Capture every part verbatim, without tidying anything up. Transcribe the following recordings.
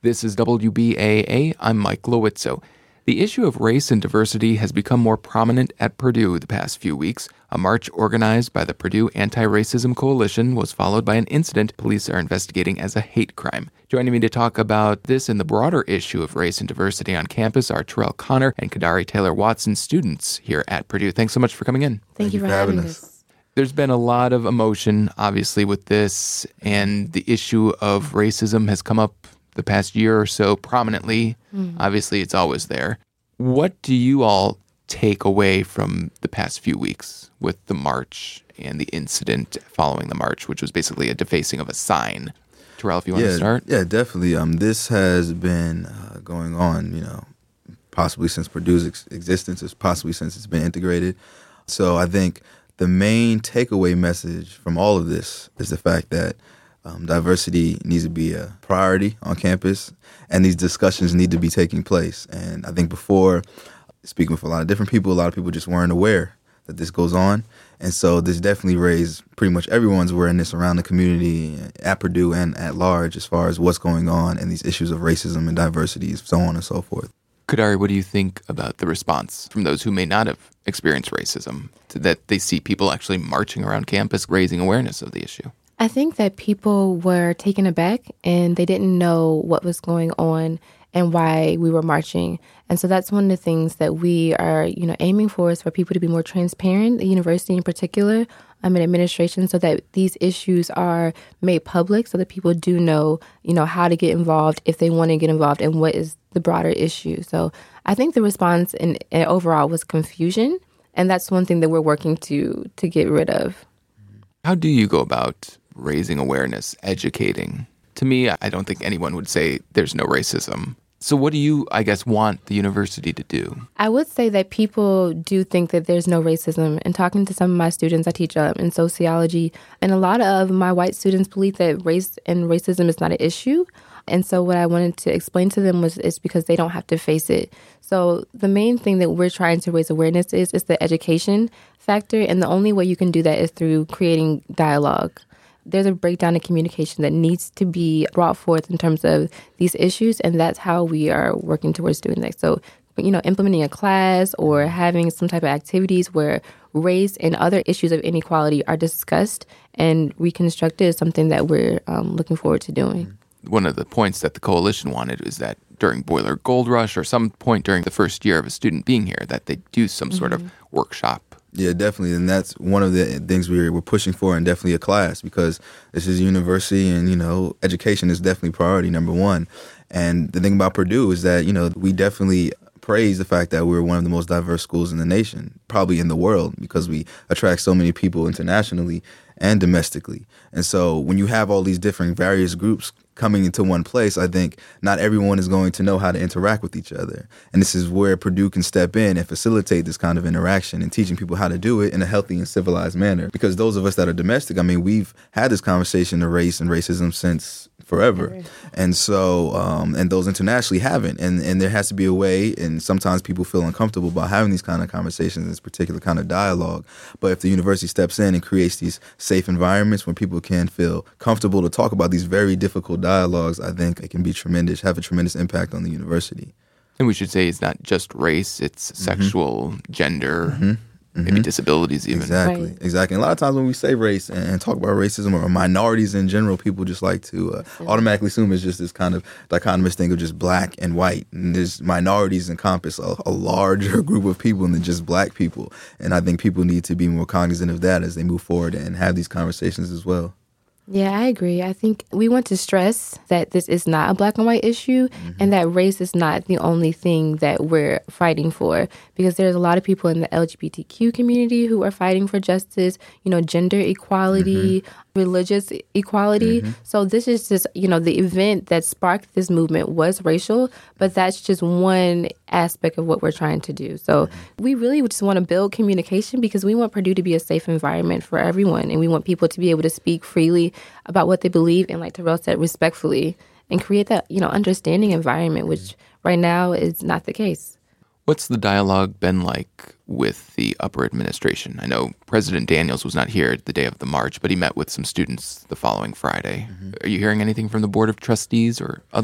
This is W B A A. I'm Mike Lowitzo. The issue of race and diversity has become more prominent at Purdue the past few weeks. A march organized by the Purdue Anti-Racism Coalition was followed by an incident police are investigating as a hate crime. Joining me to talk about this and the broader issue of race and diversity on campus are Terrell Connor and Kadari Taylor-Watson, students here at Purdue. Thanks so much for coming in. Thank, Thank you for having us. us. There's been a lot of emotion, obviously, with this, and the issue of racism has come up the past year or so prominently. Mm. Obviously, it's always there. What do you all take away from the past few weeks with the march and the incident following the march, which was basically a defacing of a sign? Terrell, if you want yeah, to start. Yeah, definitely. Um, this has been uh, going on, you know, possibly since Purdue's ex- existence, or possibly since it's been integrated. So I think the main takeaway message from all of this is the fact that Um, diversity needs to be a priority on campus, and these discussions need to be taking place. And I think before, speaking with a lot of different people, a lot of people just weren't aware that this goes on. And so this definitely raised pretty much everyone's awareness around the community at Purdue and at large as far as what's going on and these issues of racism and diversity, so on and so forth. Kadari, what do you think about the response from those who may not have experienced racism, to that they see people actually marching around campus, raising awareness of the issue? I think that people were taken aback and they didn't know what was going on and why we were marching. And so that's one of the things that we are, you know, aiming for, is for people to be more transparent, the university in particular, um, and administration, so that these issues are made public, so that people do know, you know, how to get involved if they want to get involved and what is the broader issue. So I think the response in, in overall was confusion, and that's one thing that we're working to to get rid of. How do you go about raising awareness, educating? To me, I don't think anyone would say there's no racism. So what do you, I guess, want the university to do? I would say that people do think that there's no racism. And talking to some of my students, I teach uh, in sociology, and a lot of my white students believe that race and racism is not an issue. And so what I wanted to explain to them was it's because they don't have to face it. So the main thing that we're trying to raise awareness is is the education factor. And the only way you can do that is through creating dialogue. There's a breakdown in communication that needs to be brought forth in terms of these issues, and that's how we are working towards doing that. So, you know, implementing a class or having some type of activities where race and other issues of inequality are discussed and reconstructed is something that we're um, looking forward to doing. One of the points that the coalition wanted is that during Boiler Gold Rush or some point during the first year of a student being here, that they do some mm-hmm. sort of workshop. Yeah, definitely. And that's one of the things we're, we're pushing for, and definitely a class, because this is a university and, you know, education is definitely priority number one. And the thing about Purdue is that, you know, we definitely praise the fact that we're one of the most diverse schools in the nation, probably in the world, because we attract so many people internationally and domestically. And so when you have all these different various groups coming into one place, I think not everyone is going to know how to interact with each other. And this is where Purdue can step in and facilitate this kind of interaction and teaching people how to do it in a healthy and civilized manner. Because those of us that are domestic, I mean, we've had this conversation of race and racism since forever. Right. And so, um, and those internationally haven't. And, and there has to be a way, and sometimes people feel uncomfortable about having these kind of conversations, this particular kind of dialogue. But if the university steps in and creates these safe environments where people can feel comfortable to talk about these very difficult dialogues, I think it can be tremendous, have a tremendous impact on the university. And we should say it's not just race, it's mm-hmm. sexual, gender, mm-hmm. maybe mm-hmm. disabilities even. Exactly, right. exactly. And a lot of times when we say race and talk about racism or minorities in general, people just like to uh, automatically assume it's just this kind of dichotomous thing of just black and white. And there's minorities encompass a, a larger group of people than just black people. And I think people need to be more cognizant of that as they move forward and have these conversations as well. Yeah, I agree. I think we want to stress that this is not a black and white issue mm-hmm. and that race is not the only thing that we're fighting for, because there's a lot of people in the L G B T Q community who are fighting for justice, you know, gender equality, mm-hmm. religious equality. Mm-hmm. So this is just, you know, the event that sparked this movement was racial, but that's just one aspect of what we're trying to do. So mm-hmm. we really just want to build communication because we want Purdue to be a safe environment for everyone, and we want people to be able to speak freely about what they believe and, like Terrell said, respectfully, and create that, you know, understanding environment, which right now is not the case. What's the dialogue been like with the upper administration? I know President Daniels was not here the day of the march, but he met with some students the following Friday. Mm-hmm. Are you hearing anything from the Board of Trustees or others?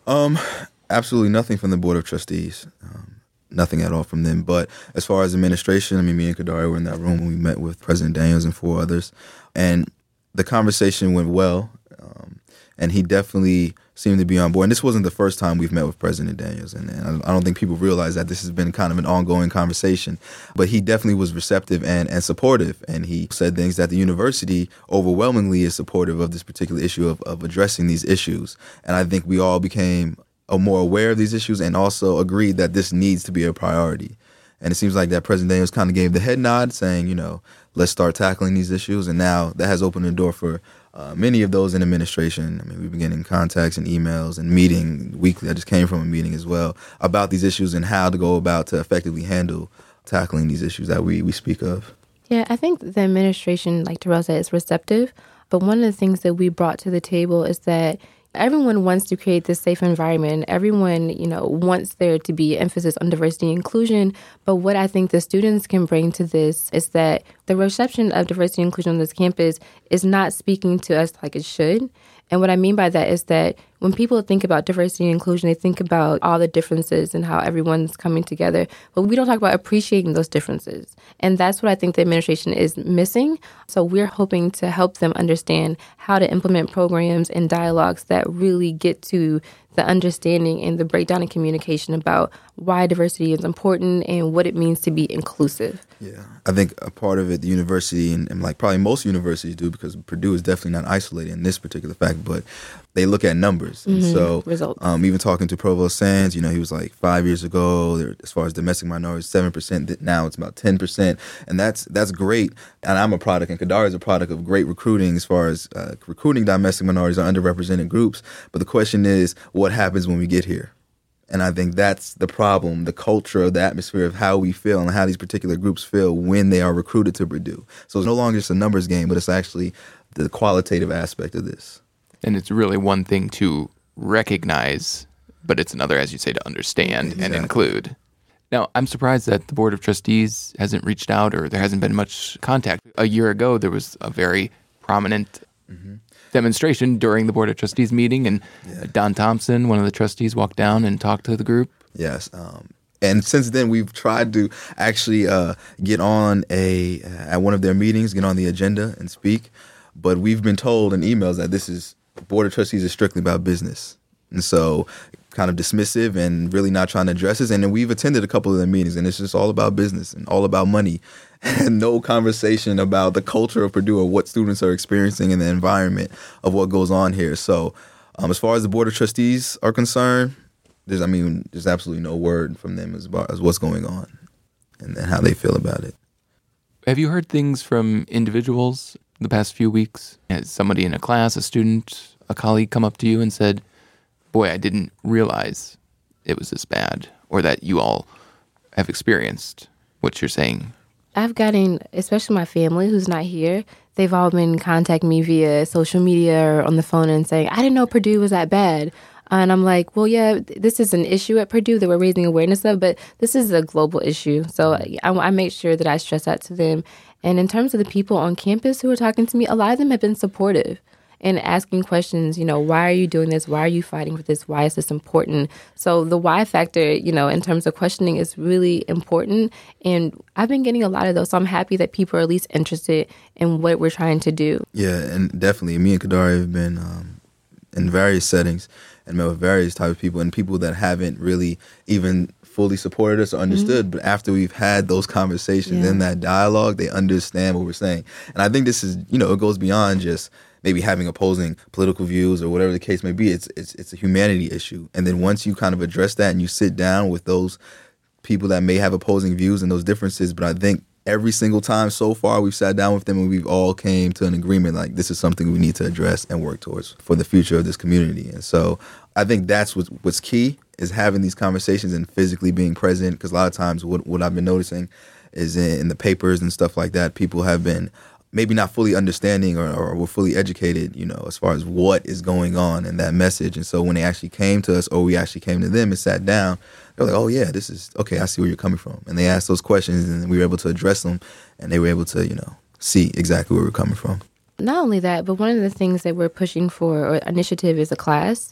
Um, absolutely nothing from the Board of Trustees. Um, nothing at all from them. But as far as administration, I mean, me and Kadari were in that room when we met with President Daniels and four others. And the conversation went well. Um, and he definitely seemed to be on board. And this wasn't the first time we've met with President Daniels. And, and I don't think people realize that this has been kind of an ongoing conversation. But he definitely was receptive and, and supportive. And he said things that the university overwhelmingly is supportive of this particular issue of, of addressing these issues. And I think we all became uh, more aware of these issues and also agreed that this needs to be a priority. And it seems like that President Daniels kind of gave the head nod saying, you know, let's start tackling these issues. And now that has opened the door for Uh, many of those in administration. I mean, we've been getting contacts and emails and meeting weekly. I just came from a meeting as well about these issues and how to go about to effectively handle tackling these issues that we, we speak of. Yeah, I think the administration, like Terrell said, is receptive. But one of the things that we brought to the table is that everyone wants to create this safe environment. Everyone, you know, wants there to be emphasis on diversity and inclusion. But what I think the students can bring to this is that the reception of diversity and inclusion on this campus is not speaking to us like it should. And what I mean by that is that when people think about diversity and inclusion, they think about all the differences and how everyone's coming together. But we don't talk about appreciating those differences. And that's what I think the administration is missing. So we're hoping to help them understand how to implement programs and dialogues that really get to the understanding and the breakdown in communication about why diversity is important and what it means to be inclusive. Yeah, I think a part of it, the university, and, and like probably most universities do, because Purdue is definitely not isolated in this particular fact, but they look at numbers. And Mm-hmm. so Results. Um, even talking to Provost Sands, you know, he was like five years ago, there, as far as domestic minorities, seven percent. Now it's about ten percent. And that's that's great. And I'm a product, and Kadari is a product of great recruiting as far as uh, recruiting domestic minorities or underrepresented groups. But the question is, what happens when we get here? And I think that's the problem, the culture, the atmosphere of how we feel and how these particular groups feel when they are recruited to Purdue. So it's no longer just a numbers game, but it's actually the qualitative aspect of this. And it's really one thing to recognize, but it's another, as you say, to understand Exactly. and include. Now, I'm surprised that the Board of Trustees hasn't reached out or there hasn't been much contact. A year ago, there was a very prominent mm-hmm. demonstration during the Board of Trustees meeting, and yeah. Don Thompson, one of the trustees, walked down and talked to the group. Yes. Um, and since then, we've tried to actually uh, get on a at one of their meetings, get on the agenda and speak. But we've been told in emails that this is Board of Trustees is strictly about business. And so kind of dismissive and really not trying to address this. And then we've attended a couple of their meetings, and it's just all about business and all about money and no conversation about the culture of Purdue or what students are experiencing in the environment of what goes on here. So um, as far as the Board of Trustees are concerned, there's, I mean, there's absolutely no word from them as far as what's going on and then how they feel about it. Have you heard things from individuals the past few weeks? Has somebody in a class, a student, a colleague come up to you and said, boy, I didn't realize it was this bad, or that you all have experienced what you're saying? I've gotten, especially my family who's not here, they've all been contacting me via social media or on the phone and saying, I didn't know Purdue was that bad. And I'm like, well, yeah, this is an issue at Purdue that we're raising awareness of, but this is a global issue. So I, I make sure that I stress that to them. And in terms of the people on campus who are talking to me, a lot of them have been supportive and asking questions, you know, why are you doing this? Why are you fighting for this? Why is this important? So the why factor, you know, in terms of questioning is really important. And I've been getting a lot of those. So I'm happy that people are at least interested in what we're trying to do. Yeah, and definitely. Me and Kadari have been um, in various settings and met with various types of people and people that haven't really even fully supported us or understood. Mm-hmm. But after we've had those conversations yeah. and that dialogue, they understand what we're saying. And I think this is, you know, it goes beyond just maybe having opposing political views or whatever the case may be. It's it's it's a humanity issue. And then once you kind of address that and you sit down with those people that may have opposing views and those differences, but I think every single time so far we've sat down with them and we've all came to an agreement like this is something we need to address and work towards for the future of this community. And so I think that's what's, what's key is having these conversations and physically being present, because a lot of times what, what I've been noticing is in, in the papers and stuff like that, people have been maybe not fully understanding or, or were fully educated, you know, as far as what is going on in that message. And so when they actually came to us or we actually came to them and sat down, they're like, oh, yeah, this is, okay, I see where you're coming from. And they asked those questions and we were able to address them and they were able to, you know, see exactly where we're coming from. Not only that, but one of the things that we're pushing for or initiative is a class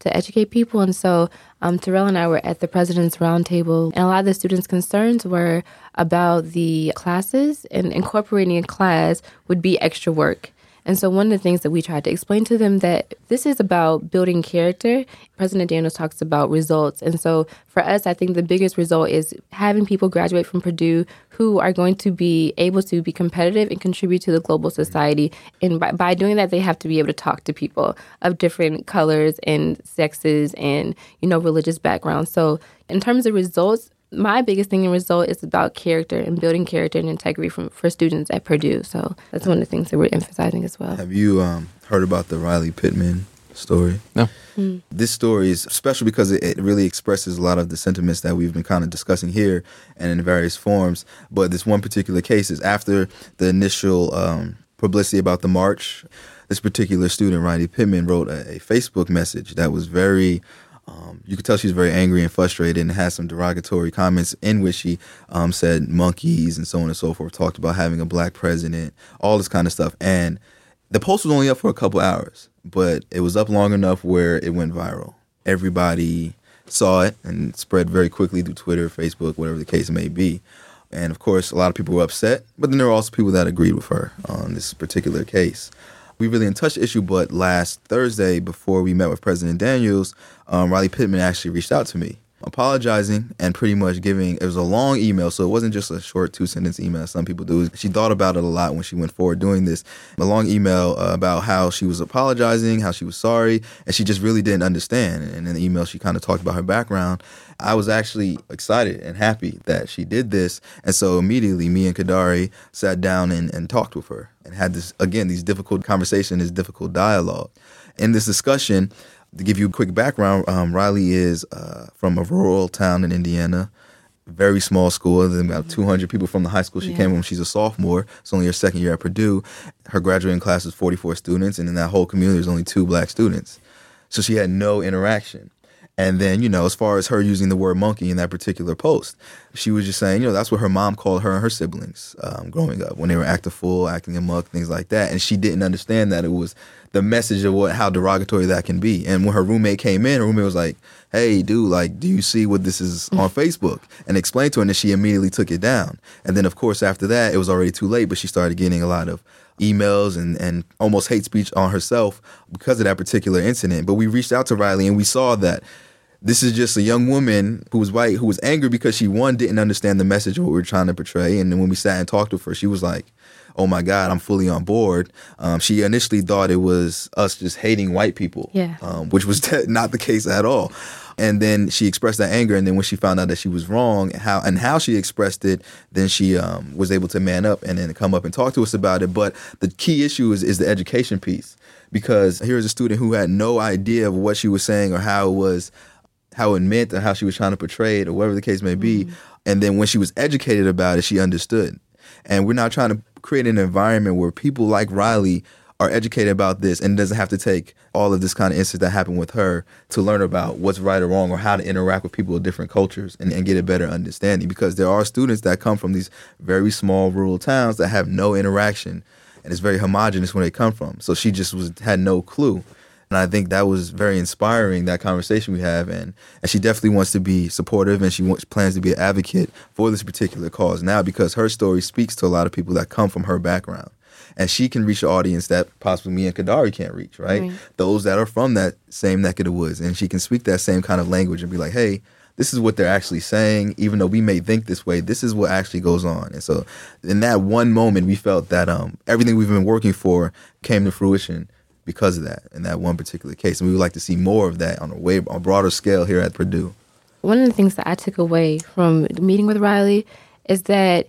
to educate people. And so um, Terrell and I were at the President's Roundtable, and a lot of the students' concerns were about the classes, and incorporating a class would be extra work. And so one of the things that we tried to explain to them that this is about building character. President Daniels talks about results. And so for us, I think the biggest result is having people graduate from Purdue who are going to be able to be competitive and contribute to the global society. And by, by doing that, they have to be able to talk to people of different colors and sexes and, you know, religious backgrounds. So in terms of results, my biggest thing in result is about character and building character and integrity from, for students at Purdue. So that's one of the things that we're emphasizing as well. Have you um, heard about the Riley Pittman story? No. Mm. This story is special because it, it really expresses a lot of the sentiments that we've been kind of discussing here and in various forms. But this one particular case is after the initial um, publicity about the march, this particular student, Riley Pittman, wrote a, a Facebook message that was very... Um, you could tell she was very angry and frustrated and had some derogatory comments in which she um, said monkeys and so on and so forth, talked about having a black president, all this kind of stuff. And the post was only up for a couple hours, but it was up long enough where it went viral. Everybody saw it and spread very quickly through Twitter, Facebook, whatever the case may be. And of course, a lot of people were upset, but then there were also people that agreed with her on this particular case. We really didn't touch the issue, but last Thursday, before we met with President Daniels, um, Riley Pittman actually reached out to me, apologizing and pretty much giving, it was a long email, so it wasn't just a short two-sentence email some people do. She thought about it a lot when she went forward doing this. A long email uh, about how she was apologizing, how she was sorry, and she just really didn't understand. And in the email, she kind of talked about her background. I was actually excited and happy that she did this. And so immediately, me and Kadari sat down and, and talked with her and had this, again, these difficult conversations, this difficult dialogue. In this discussion, to give you a quick background, um, Riley is uh, from a rural town in Indiana, very small school. There's about two hundred people from the high school she yeah. came from. She's a sophomore. It's only her second year at Purdue. Her graduating class is forty-four students, and in that whole community, there's only two black students. So she had no interaction. And then, you know, as far as her using the word monkey in that particular post, she was just saying, you know, that's what her mom called her and her siblings um, growing up when they were acting fool, acting amok, things like that. And she didn't understand that it was the message of what how derogatory that can be. And when her roommate came in, her roommate was like, hey, dude, like, do you see what this is on Facebook? And explained to her, and then she immediately took it down. And then, of course, after that, it was already too late, but she started getting a lot of emails and, and almost hate speech on herself because of that particular incident. But we reached out to Riley and we saw that this is just a young woman who was white, who was angry because she, one, didn't understand the message of what we were trying to portray. And then when we sat and talked with her, she was like, oh my God, I'm fully on board. Um, she initially thought it was us just hating white people, yeah. um, which was not the case at all. And then she expressed that anger. And then when she found out that she was wrong, how and how she expressed it, then she um, was able to man up and then come up and talk to us about it. But the key issue is, is the education piece, because here's a student who had no idea of what she was saying or how it was, how it meant or how she was trying to portray it or whatever the case may be. Mm-hmm. And then when she was educated about it, she understood. And we're not trying to create an environment where people like Riley are educated about this and it doesn't have to take all of this kind of incident that happened with her to learn about what's right or wrong or how to interact with people of different cultures and, and get a better understanding. Because there are students that come from these very small rural towns that have no interaction and it's very homogenous where they come from. So she just was had no clue. And I think that was very inspiring, that conversation we have. And, and she definitely wants to be supportive and she wants, plans to be an advocate for this particular cause now because her story speaks to a lot of people that come from her background. And she can reach an audience that possibly me and Kadari can't reach, right? right? Those that are from that same neck of the woods. And she can speak that same kind of language and be like, hey, this is what they're actually saying. Even though we may think this way, this is what actually goes on. And so in that one moment, we felt that um, everything we've been working for came to fruition because of that, in that one particular case. And we would like to see more of that on a way on a broader scale here at Purdue. One of the things that I took away from meeting with Riley is that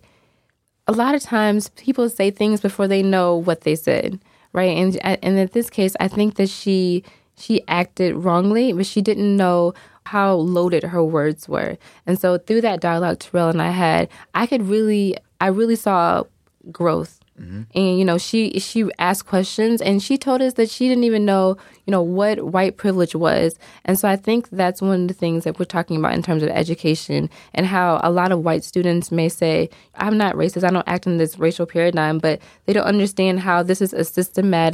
a lot of times people say things before they know what they said, right? And and in this case, I think that she she acted wrongly, but she didn't know how loaded her words were. And so through that dialogue Terrell and I had, I could really, I really saw growth. Mm-hmm. And, you know, she she asked questions and she told us that she didn't even know, you know, what white privilege was. And so I think that's one of the things that we're talking about in terms of education and how a lot of white students may say, I'm not racist, I don't act in this racial paradigm, but they don't understand how this is a systematic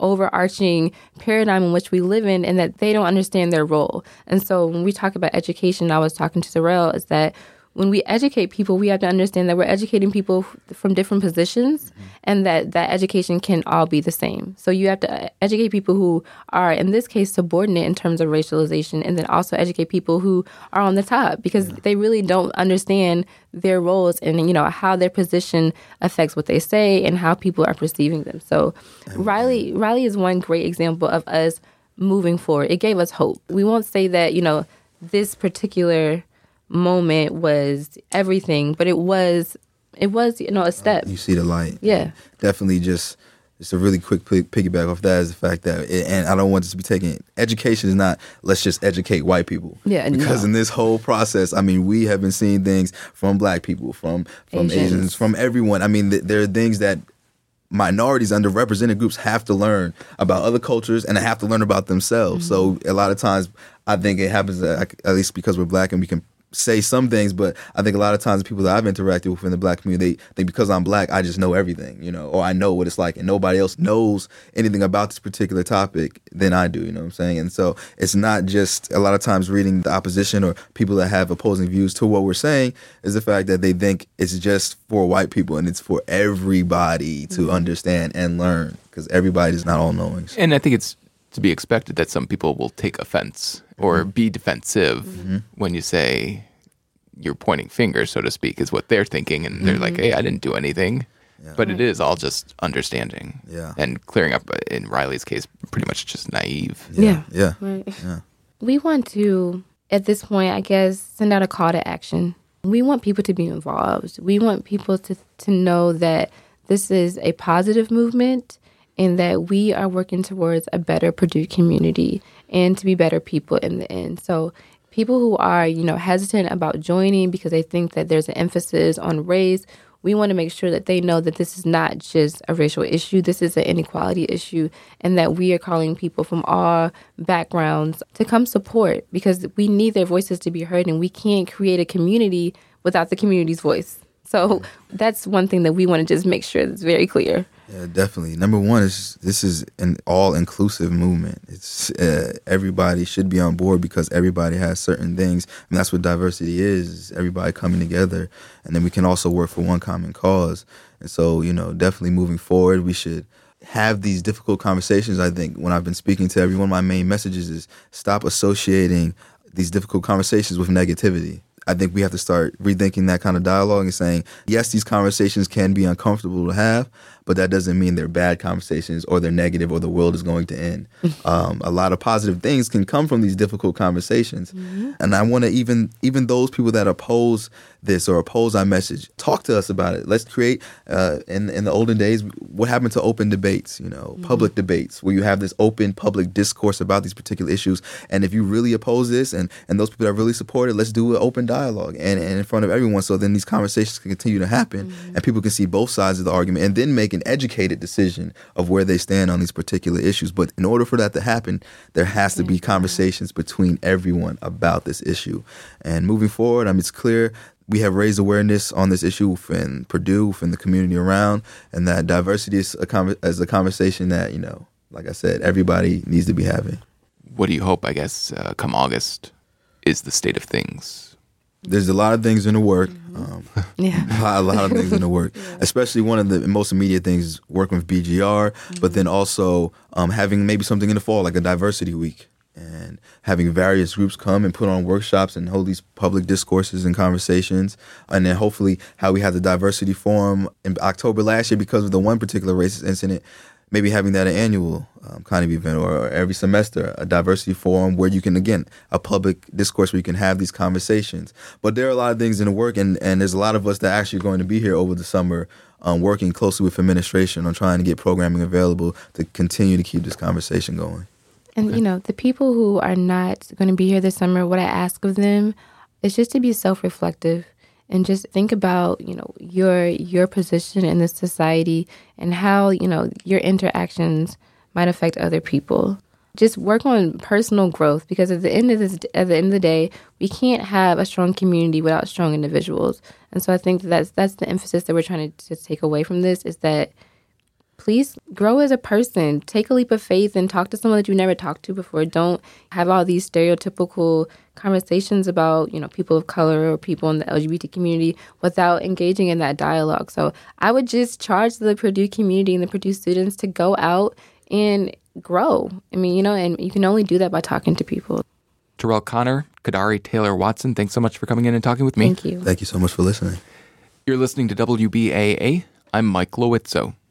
overarching paradigm in which we live in, and that they don't understand their role. And so when we talk about education, I was talking to Sorrell, is that when we educate people, we have to understand that we're educating people from different positions, mm-hmm. and that that education can all be the same. So you have to educate people who are, in this case, subordinate in terms of racialization, and then also educate people who are on the top, because yeah. they really don't understand their roles and, you know, how their position affects what they say and how people are perceiving them. So mm-hmm. Riley, Riley is one great example of us moving forward. It gave us hope. We won't say that, you know, this particular moment was everything, but it was it was you know a step. You see the light. Yeah, definitely. Just just a really quick piggyback off that is the fact that, it, and I don't want this to be taken. Education is not let's just educate white people. Yeah, because no. in this whole process, I mean, we have been seeing things from Black people, from from Asians, Asians from everyone. I mean, th- there are things that minorities, underrepresented groups have to learn about other cultures, and they have to learn about themselves. Mm-hmm. So a lot of times, I think it happens at least because we're Black and we can say some things, but I think a lot of times the people that I've interacted with in the Black community, they think because I'm Black, I just know everything, you know, or I know what it's like, and nobody else knows anything about this particular topic than I do, you know what I'm saying? And so it's not just a lot of times reading the opposition or people that have opposing views to what we're saying, is the fact that they think it's just for white people and it's for everybody to mm-hmm. understand and learn, because everybody's not all knowing. And I think it's to be expected that some people will take offense or mm-hmm. be defensive mm-hmm. when you say you're pointing fingers, so to speak, is what they're thinking. And they're mm-hmm. like, hey, I didn't do anything. Yeah. But it is all just understanding. Yeah. And clearing up, in Riley's case, pretty much just naive. Yeah. Yeah. yeah. Right. yeah. We want to, at this point, I guess, send out a call to action. We want people to be involved. We want people to, to know that this is a positive movement, and that we are working towards a better Purdue community and to be better people in the end. So people who are, you know, hesitant about joining because they think that there's an emphasis on race, we want to make sure that they know that this is not just a racial issue. This is an inequality issue, and that we are calling people from all backgrounds to come support, because we need their voices to be heard, and we can't create a community without the community's voice. So that's one thing that we want to just make sure that's very clear. Yeah, definitely. Number one is this is an all-inclusive movement. It's uh, everybody should be on board, because everybody has certain things. And that's what diversity is, is everybody coming together. And then we can also work for one common cause. And so, you know, definitely moving forward, we should have these difficult conversations. I think when I've been speaking to everyone, my main messages is stop associating these difficult conversations with negativity. I think we have to start rethinking that kind of dialogue and saying, yes, these conversations can be uncomfortable to have, but that doesn't mean they're bad conversations or they're negative or the world is going to end. um, a lot of positive things can come from these difficult conversations. Mm-hmm. And I want to even even those people that oppose this or oppose our message, talk to us about it. Let's create, uh, in, in the olden days, what happened to open debates, you know, mm-hmm. public debates, where you have this open public discourse about these particular issues. And if you really oppose this and, and those people that really support it, let's do an open dialogue and, and in front of everyone, so then these conversations can continue to happen mm-hmm. and people can see both sides of the argument and then make an educated decision of where they stand on these particular issues. But in order for that to happen, there has to be conversations between everyone about this issue. And moving forward, I mean, it's clear we have raised awareness on this issue within Purdue, within the community around, and that diversity is a, con- is a conversation that, you know, like I said, everybody needs to be having. What do you hope, I guess, uh, come August is the state of things? There's a lot of things in the work. Um, yeah. a, lot, a lot of things in the work, yeah. Especially one of the most immediate things, working with B G R, mm-hmm. but then also um, having maybe something in the fall, like a diversity week, and having various groups come and put on workshops and hold these public discourses and conversations. And then hopefully how we had the diversity forum in October last year because of the one particular racist incident, maybe having that an annual um, kind of event, or, or every semester, a diversity forum where you can, again, a public discourse where you can have these conversations. But there are a lot of things in the work, and, and there's a lot of us that actually are going to be here over the summer um, working closely with administration on trying to get programming available to continue to keep this conversation going. And, okay. you know, the people who are not going to be here this summer, what I ask of them is just to be self-reflective and just think about, you know, your your position in this society and how, you know, your interactions might affect other people. Just work on personal growth, because at the end of this, at the end of the day, we can't have a strong community without strong individuals. And so I think that that's that's the emphasis that we're trying to, to take away from this, is that please grow as a person. Take a leap of faith and talk to someone that you never talked to before. Don't have all these stereotypical conversations about, you know, people of color or people in the L G B T community without engaging in that dialogue. So I would just charge the Purdue community and the Purdue students to go out and grow. I mean, you know, and you can only do that by talking to people. Terrell Connor, Kadari Taylor Watson, thanks so much for coming in and talking with me. Thank you. Thank you so much for listening. You're listening to W B A A. I'm Mike Lowitzo.